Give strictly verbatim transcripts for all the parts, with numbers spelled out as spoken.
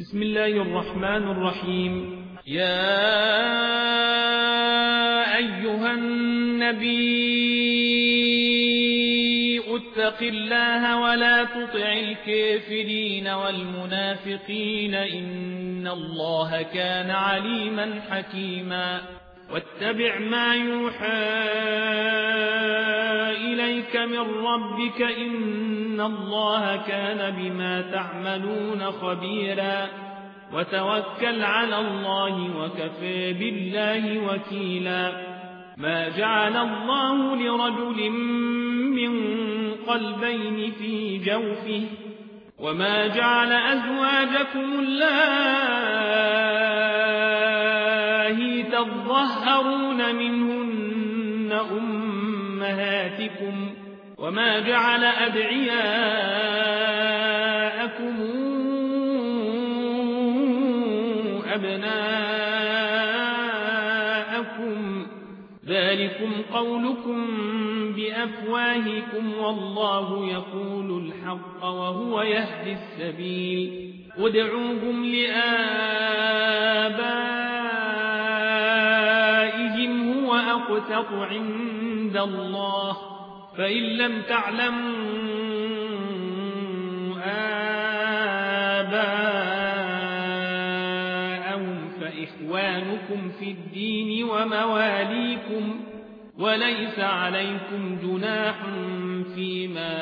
بسم الله الرحمن الرحيم. يا أيها النبي اتق الله ولا تطع الكافرين والمنافقين إن الله كان عليما حكيما. واتبع ما يوحى إليك من ربك إن الله كان بما تعملون خبيرا. وتوكل على الله وكفى بالله وكيلا. ما جعل الله لرجل من قلبين في جوفه وما جعل أزواجكم اللائي تظهرون منهن أمهاتكم وما جعل أدعياءكم أبناءكم ذلكم قولكم بأفواهكم والله يقول الحق وهو يهدي السبيل. ادعوهم لآبائهم هو أقسط عند الله فإن لم تعلموا آباءهم فإخوانكم في الدين ومواليكم وليس عليكم جناح فيما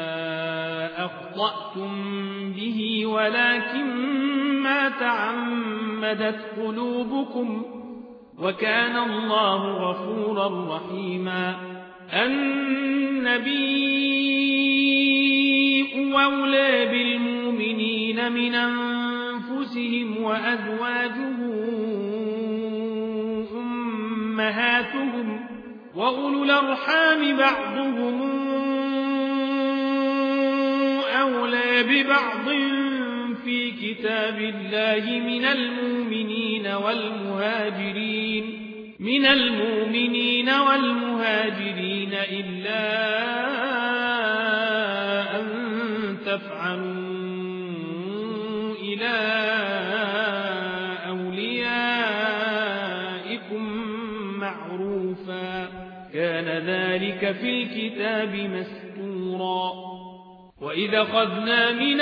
أخطأتم به ولكن ما تعمدت قلوبكم وكان الله غفورا رحيما. النبي أولى بالمؤمنين من أنفسهم وأزواجه أمهاتهم وأولو الأرحام بعضهم أولى ببعض في كتاب الله من المؤمنين والمهاجرين من المؤمنين والمهاجرين إلا أن تفعلوا إلى أوليائكم معروفا كان ذلك في الكتاب مسطورا. وإذا أخذنا من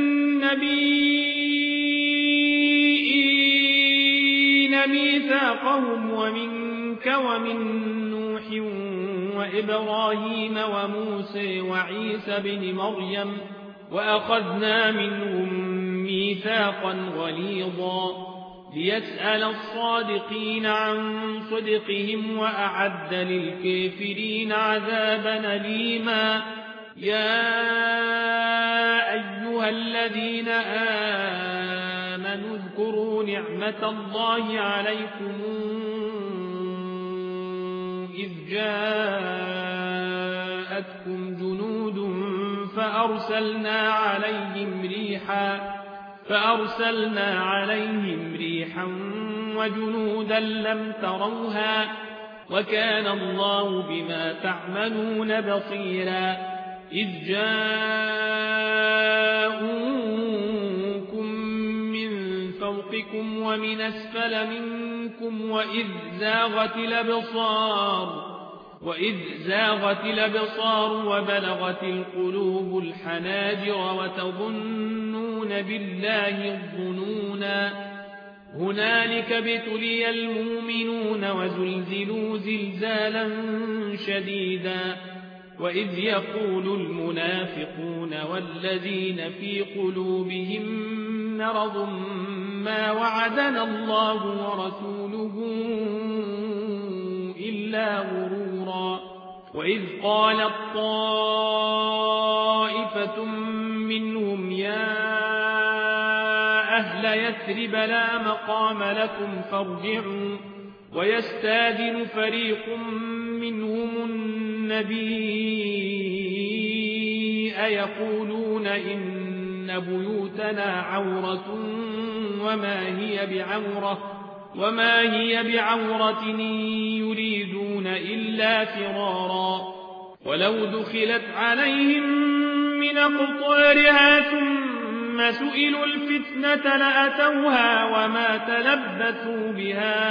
النبيين ميثاقهم ومنك ومن نوح وإبراهيم وموسى وعيسى بن مريم وأخذنا منهم ميثاقا غليظا ليسأل الصادقين عن صدقهم وأعد للكافرين عذابا أليما. يا أيها الذين آمنوا اذكروا نعمة الله عليكم إذ جاءتكم جنود فأرسلنا عليهم ريحا فأرسلنا عليهم ريحا وجنودا لم تروها وكان الله بما تعملون بصيرا. إذ جاءوكم من فوقكم ومن أسفل منكم وإذ زاغت الأبصار وإذ زاغت الأبصار وبلغت القلوب الحناجر وتظنون بالله الظنونا. هنالك ابتلي المؤمنون وزلزلوا زلزالا شديدا. وإذ يقول المنافقون والذين في قلوبهم مرض ما وعدنا الله ورسوله إلا غرورا. وإذ قالت طائفة منهم يا أهل يثرب لا مقام لكم فارجعوا ويستاذن فريق منهم النبي يقولون إن بيوتنا عورة وما هي بعورة وما هي بعورة يريدون إلا فرارا. ولو دخلت عليهم من أقطارها ثم ثم سئلوا الفتنة لأتوها وما تلبثوا بها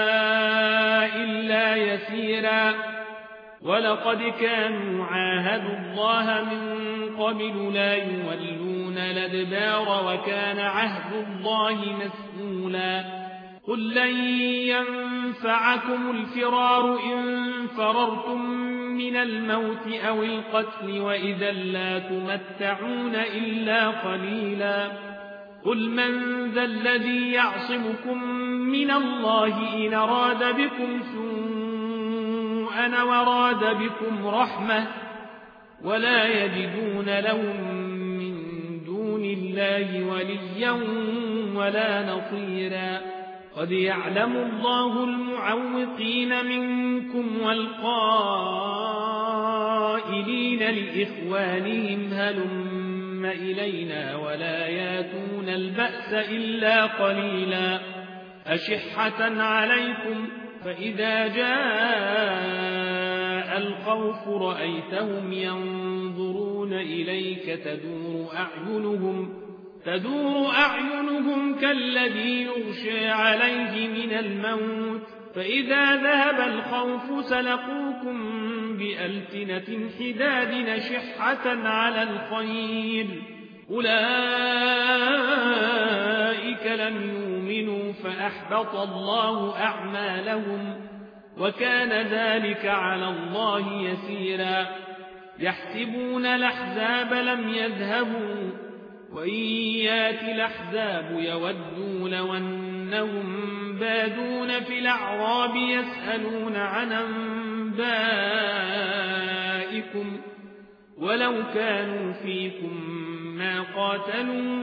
إلا يسيرا ولقد كانوا عاهدوا الله من قبل لا يولون الأدبار وكان عهد الله مسئولا قل لن ينفعكم الفرار إن فررتم من الموت أو القتل وإذا لا تمتعون إلا قليلا قل من ذا الذي يعصمكم من الله إن أراد بكم سوءا وراد بكم رحمة ولا يجدون لهم من دون الله وليا ولا نصيرا قد يعلم الله المعوقين منكم والقائلين لإخوانهم هلم إلينا ولا ياتون البأس إلا قليلا أشحة عليكم فإذا جاء الخوف رأيتهم ينظرون إليك تدور أعينهم تدور أعينهم كالذي يغشى عليه من الموت فإذا ذهب الخوف سلقوكم بألسنة حداد نشحة على الخير أولئك لم يؤمنوا فأحبط الله أعمالهم وكان ذلك على الله يسيرا يحسبون الأحزاب لم يذهبوا وإن يات الأحزاب يودوا لو أنهم بادون في الأعراب يسألون عن أنبائكم ولو كانوا فيكم ما قاتلوا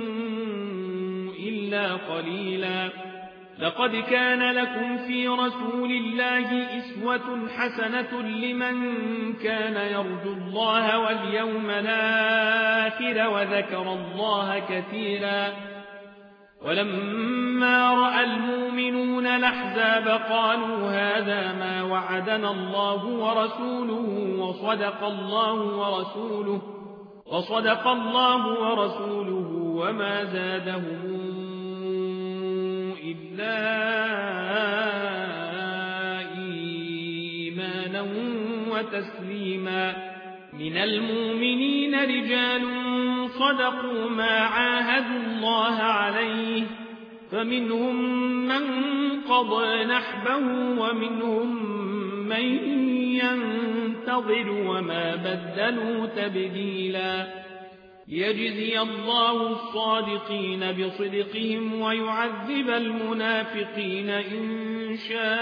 إلا قليلا لقد كان لكم في رسول الله إسوة حسنة لمن كان يرجو الله واليوم الآخر وذكر الله كثيرا ولما رأى المؤمنون الأحزاب قالوا هذا ما وعدنا الله ورسوله وصدق الله ورسوله وصدق الله ورسوله وما زادهم إلا إيمانا وتسليما من المؤمنين رجال صدقوا ما عاهدوا الله عليه فمنهم من قضى نحبه ومنهم من ينتظر وما بدلوا تبديلا يجزي الله الصادقين بصدقهم ويعذب المنافقين إن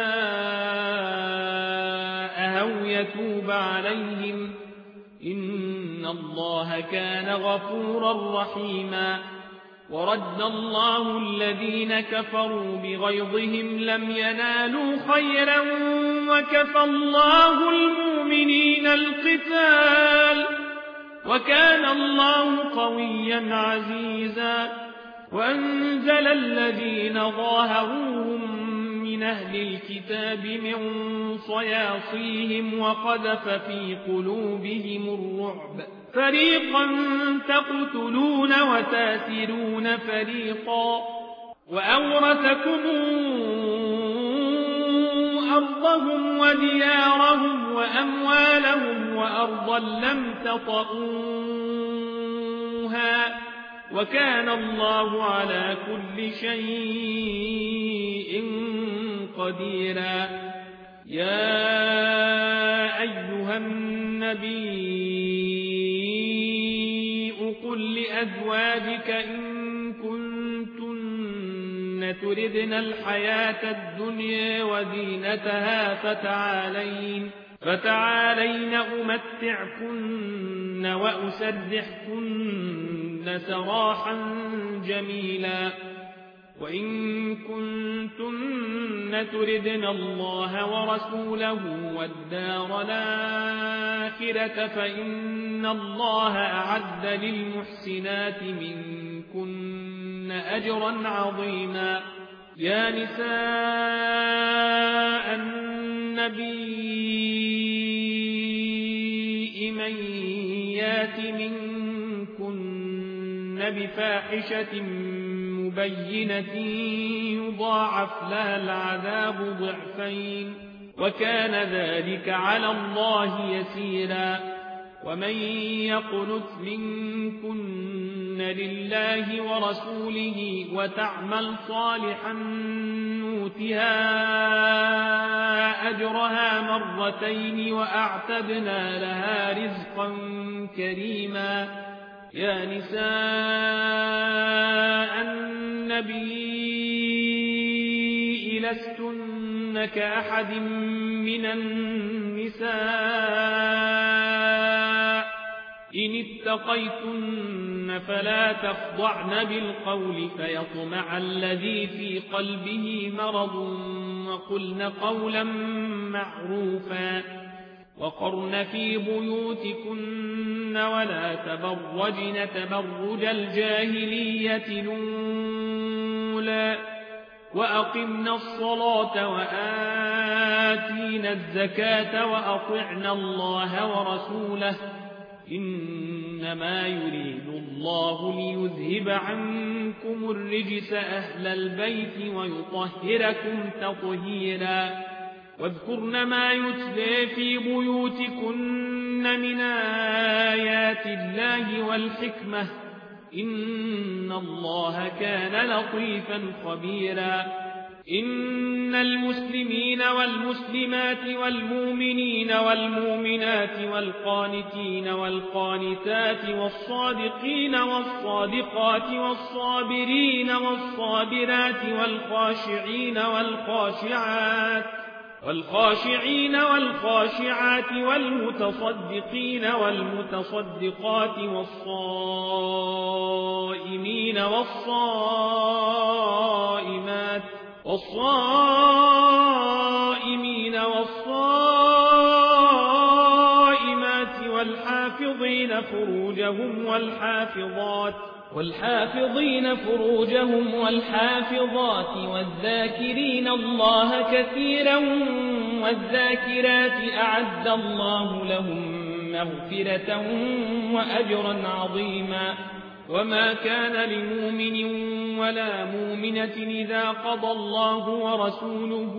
شاء أو يتوب عليهم إن الله كان غفورا رحيما ورد الله الذين كفروا بغيظهم لم ينالوا خيرا وكفى الله المؤمنين القتال وكان الله قويا عزيزا وأنزل الذين ظاهروهم من أهل الكتاب من صياصيهم وقذف في قلوبهم الرعب فريقا تقتلون وتاسرون فريقا وأورثكم أرضهم وديارهم وأموالهم وأرضا لم تطئوها وكان الله على كل شيء قديرا يا أيها النبي قل لأزواجك إن كنتن تردن الحياة الدنيا وزينتها فتعالين فتعالين أمتعكن وأسرحكن سراحا جميلا وإن كنتن تردن الله ورسوله والدار الآخرة فإن الله أعد للمحسنات منكن أجرا عظيما يا نساء النبي من يات منكن بفاحشة مبينة يضاعف لها العذاب ضعفين وكان ذلك على الله يسيرا. ومن يقنت منكن لله ورسوله وتعمل صالحا نؤتها أجرها مرتين وأعتدنا لها رزقا كريما. يا نساء النبي لستن كأحد من النساء إن اتقيتن فلا تخضعن بالقول فيطمع الذي في قلبه مرض وقلن قولا معروفا. وقرن في بيوتكن ولا تبرجن تبرج الجاهلية الأولى وأقمنا الصلاة وآتينا الزكاة وأطعنا الله ورسوله إنما يريد الله ليذهب عنكم الرجس أهل البيت ويطهركم تطهيرا. واذكرن ما يتلى في بيوتكن من آيات الله والحكمة إن الله كان لطيفا خبيرا. إن المسلمين والمسلمات والمؤمنين والمؤمنات والقانتين والقانتات والصادقين والصادقات والصابرين والصابرات والخاشعين والخاشعات والخاشعين والخاشعات والمتصدقين والمتصدقات والصائمين والصائمات والصائمين والصائمات والحافظين فروجهم والحافظات والحافظين فروجهم والحافظات والذاكرين الله كثيرا والذاكرات أعد الله لهم مغفرة وأجرا عظيما. وما كان لمؤمن ولا مؤمنة إذا قضى الله ورسوله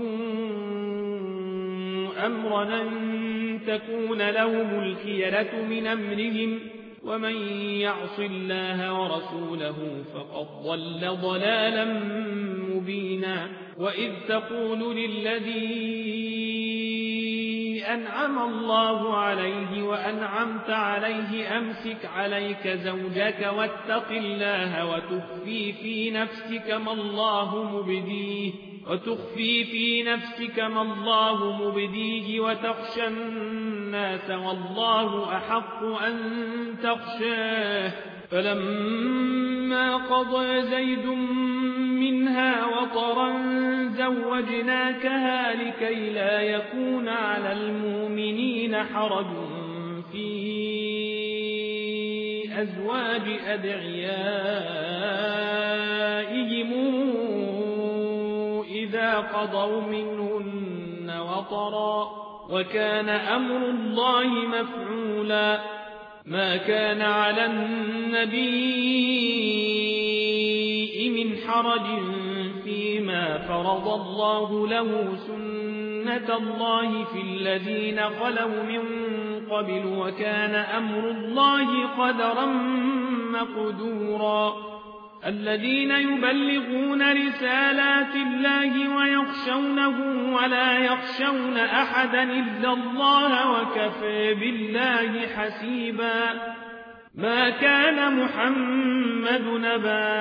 أمرا أن تكون لهم الخيرة من أمرهم ومن يعص الله ورسوله فقد ضل ضلالا مبينا. وإذ تقول للذي أنعم الله عليه وأنعمت عليه أمسك عليك زوجك واتق الله وتخفي في نفسك ما الله مبديه وتخفي في نفسك ما الله مبديه وتخشى الناس والله أحق أن تخشاه. فلما قضى زيد منها وطرا زوجناكها لكي لا يكون على المؤمنين حرج في أزواج أدعيائهم إذا قضوا منهن وطرا وكان أمر الله مفعولا. ما كان على النبي من حرج فيما فرض الله له سنة الله في الذين خلوا من قبل وكان أمر الله قدرا مقدورا. الذين يبلغون رسالات الله ويخشونه ولا يخشون أحدا إلا الله وكفى بالله حسيبا. ما كان محمد نبا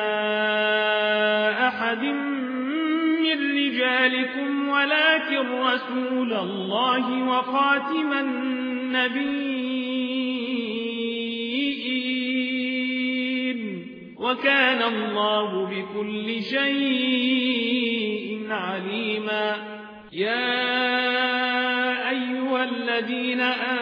أحد من رجالكم ولكن رسول الله وخاتم النبيين وكان الله بكل شيء عليما. يا أيها الذين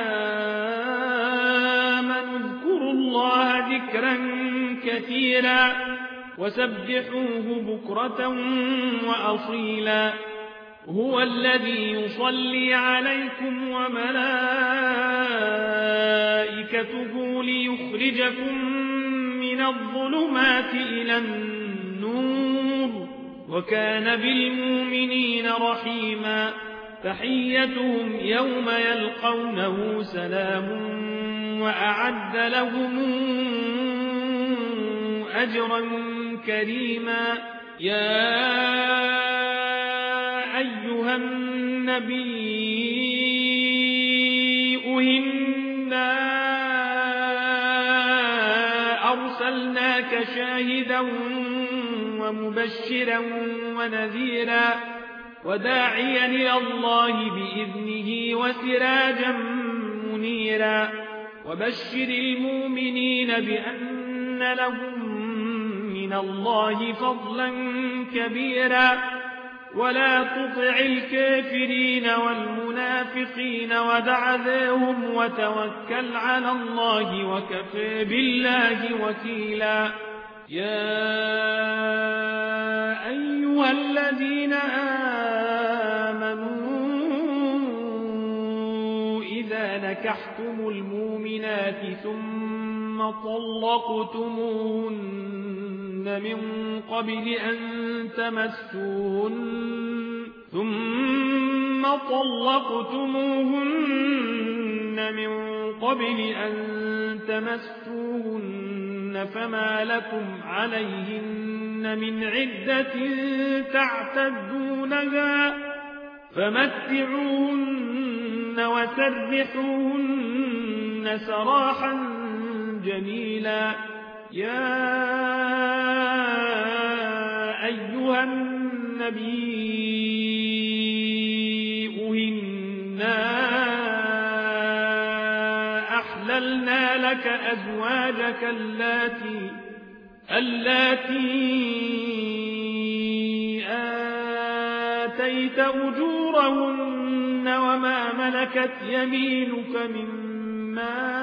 آمنوا اذكروا الله ذكرا كثيرا وسبحوه بكرة وأصيلا. هو الذي يصلي عليكم وملائكته ليخرجكم من الظلمات إلى النور وكان بالمؤمنين رحيما تحيتهم يوم يلقونه سلام وأعد لهم أجرا كريما يا أيها النبي إنا أرسلناك شاهدا ومبشرا ونذيرا وداعيا إلى الله بإذنه وسراجا منيرا وبشر المؤمنين بأن لهم من الله فضلا كبيرا ولا تطع الكافرين والمنافقين ودع ذاهم وتوكل على الله وكفى بالله وكيلا يا أيها الذين آمنوا إذا نكحتم المؤمنات ثم طلقتموهن من قبل أن تمسوهن ثم طلقتموهن من قبل أن تمسوهن فما لكم عليهن من عدة تعتدونها فمتعوهن وسرحوهن سراحا جميلا يا أيها النبي إنا أحللنا لك أزواجك اللاتي اللاتي آتيت أجورهن وما ملكت يمينك مما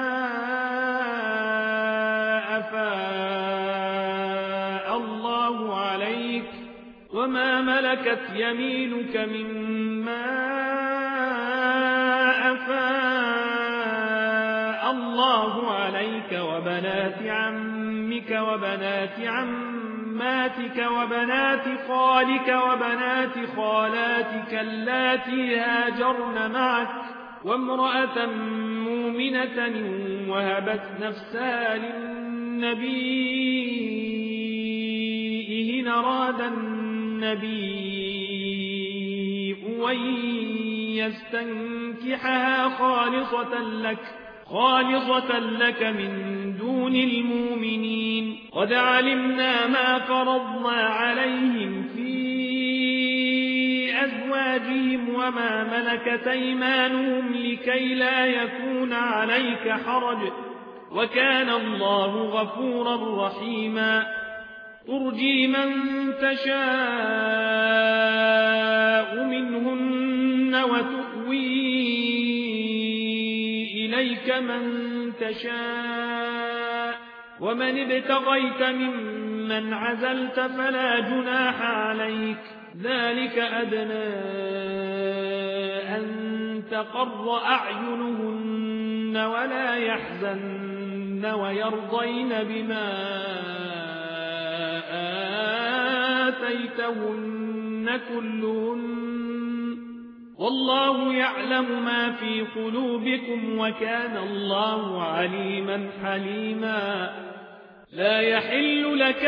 أفاء الله عليك وما ملكت يمينك مما أفاء الله عليك وبنات عمك وبنات عماتك وبنات خالك وبنات خالاتك اللاتي هاجرن معك وامرأة مؤمنة وهبت نفسها للنبي إن أراد النبي أن يستنكحها خالصة لك خالصة لك من دون المؤمنين قد علمنا ما فرضنا عليهم في أزواجهم وما ملكت أيمانهم لكي لا يكون عليك حرج وكان الله غفورا رحيما ترجي من تشاء منهن وتؤوي إليك من تشاء ومن ابتغيت ممن عزلت فلا جناح عليك ذلك أدنى أن تقر أعينهن ولا يحزن ويرضين بما آتيتهن كلهن والله يعلم ما في قلوبكم وكان الله عليما حليما لا يحل لك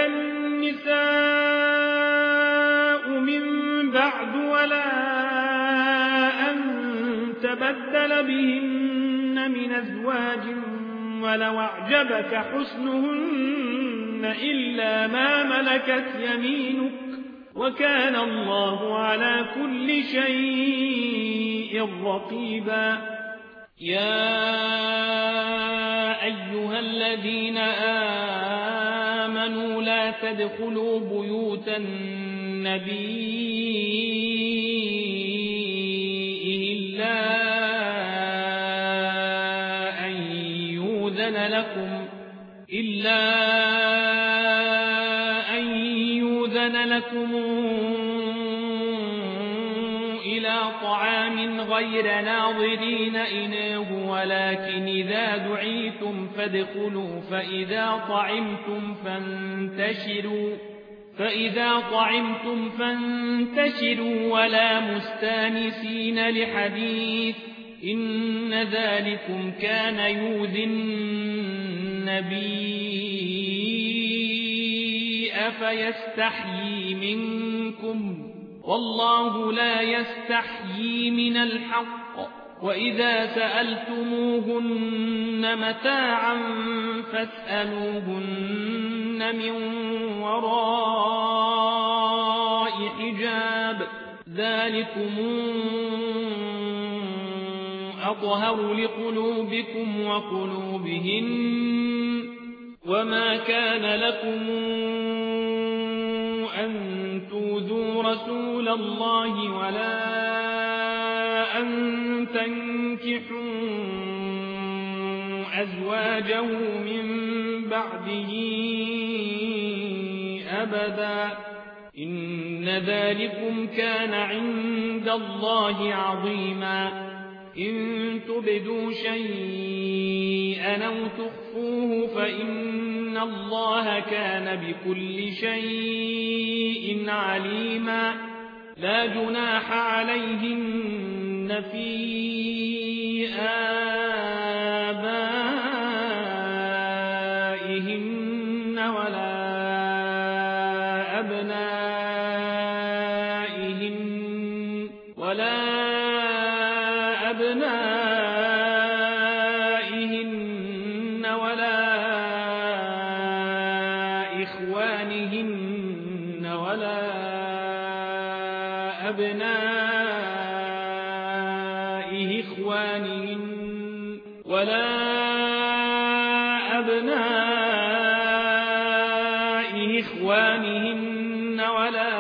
النساء من بعد ولا أن تبدل بهن من أزواج ولو أعجبك حسنهن إلا ما ملكت يمينك وكان الله على كل شيء رقيبا يا أيها الذين آمنوا لا تدخلوا بيوت النبي إلا أن يؤذن لكم إلا أن يؤذن لكم إلى طعام غير ناظرين إناه ولكن إذا دعيتم فادخلوا فإذا طعمتم فانتشروا فإذا طعمتم فانتشروا ولا مستانسين لحديث إن ذلكم كان يؤذي النبي فيستحيي منكم والله لا يستحيي من الحق وإذا سألتموهن متاعا فاسألوهن من وراء حجاب ذلكم أطهر لقلوبكم وقلوبهن وما كان لكم أن تؤذوا رسول الله ولا أن تنكحوا أزواجه من بعده أبدا إن ذلكم كان عند الله عظيما إن تبدوا شيئا أو تخفوه فإن الله كان بكل شيء عليما لا جناح عليهن في آبائهن ولا أبنائهن ولا أبنائهن ولا إخوانهن ولا أبناء إخوانهن ولا أبناء إخوانهن ولا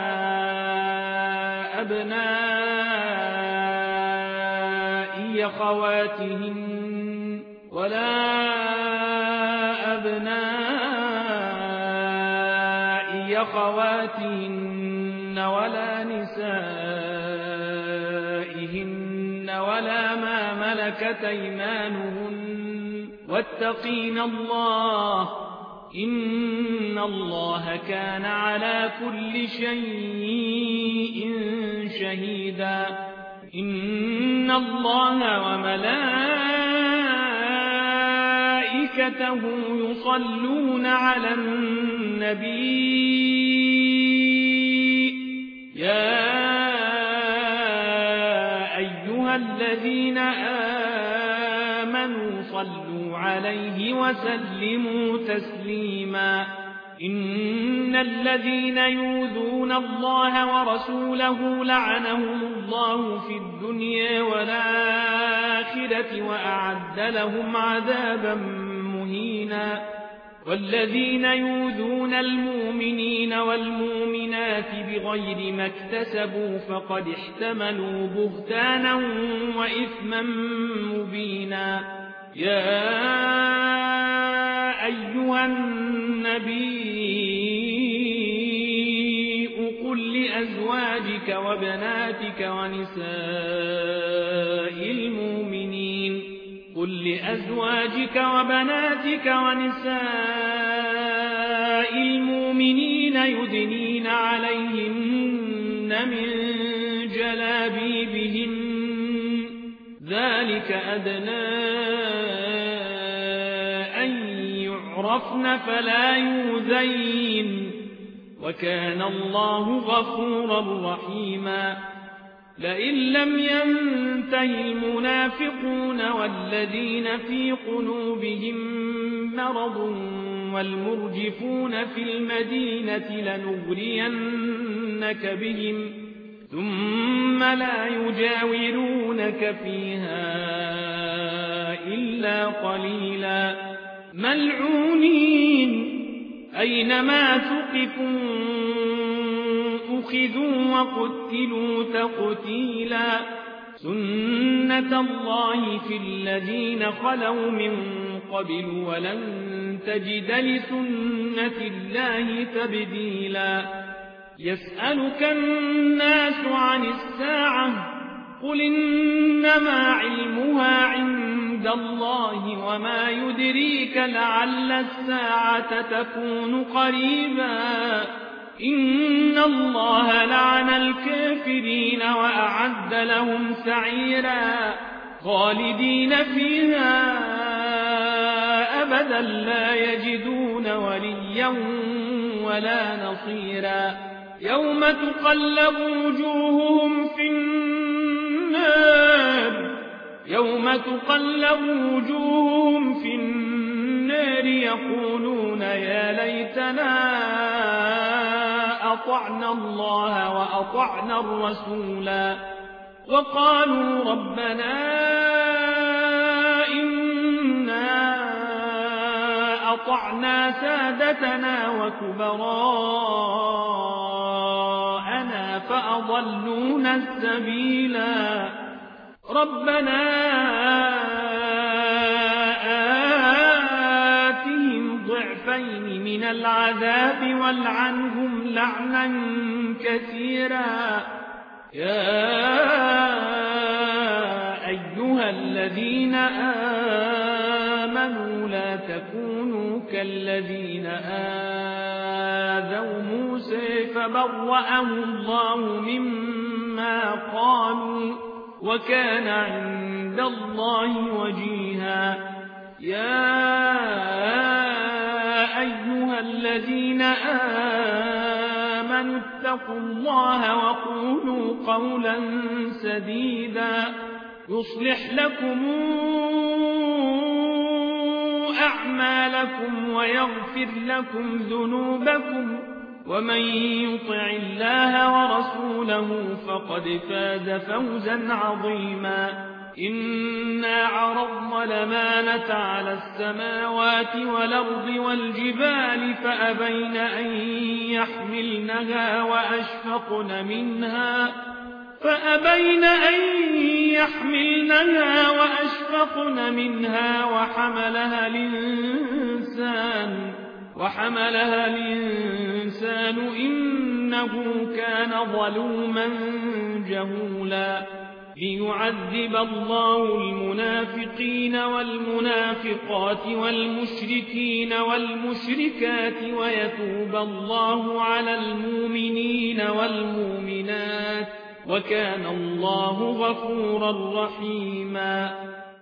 أبناء أخواتهن ولا أبناء أخواتهن ولا نسائهن ولا ما ملكت أيمانهن واتقين الله إن الله كان على كل شيء شهيدا إن الله وملائكته يصلون على النبي يا أيها الذين آمنوا صلوا عليه وسلموا تسليما إن الذين يؤذون الله ورسوله لعنهم الله في الدنيا والآخرة وأعد لهم عذابا مهينا والذين يؤذون المؤمنين والمؤمنات بغير ما اكتسبوا فقد احتملوا بهتانا وإثما مبينا يا أيها النبي قل لأزواجك وبناتك ونساء المؤمنين قل لأزواجك وبناتك ونساء المؤمنين يدنين عليهن من جلابيبهن ذلك أدنى أن يعرفن فلا يؤذين وكان الله غفورا رحيما لئن لم ينته المنافقون والذين في قلوبهم مرض والمرجفون في المدينة لنغرينك بهم ثم لا يجاورونك فيها إلا قليلا ملعونين أينما ثقفوا أخذوا وقتلوا تقتيلا سنة الله في الذين خلوا من قبل ولن تجد لسنة الله تبديلا يسألك الناس عن الساعة قل إنما علمها عند الله وما يدريك لعل الساعة تكون قريبا إن الله لعن الكافرين وأعد لهم سعيرا خالدين فيها أبدا لا يجدون وليا ولا نصيرا يوم تقلب وجوههم في النار يوم تقلب وجوههم في النار يقولون يا ليتنا أطعنا الله وأطعنا الرسولا وقالوا ربنا إنا أطعنا سادتنا وكبراءنا فأضلونا السبيلا ربنا آتهم ضعفين من العذاب والعنهم لعنا كثيرا يا أيها الذين آمنوا لا تكونوا كالذين آذوا موسى فبرأه الله مما قالوا وكان عند الله وجيها يا أيها الذين آمنوا اتقوا الله وقولوا قولا سديدا يصلح لكم أعمالكم ويغفر لكم ذنوبكم ومن يطع الله ورسوله فقد فاز فوزا عظيما إنا عرضنا الأمانة على السماوات والأرض والجبال فأبين أن يحملنها وأشفقن منها فأبين أن يحملنها وأشفقن منها وحملها الإنسان وحملها الإنسان إنه كان ظلوما جهولا ليعذب الله المنافقين والمنافقات والمشركين والمشركات ويتوب الله على المؤمنين والمؤمنات وكان الله غفورا رحيما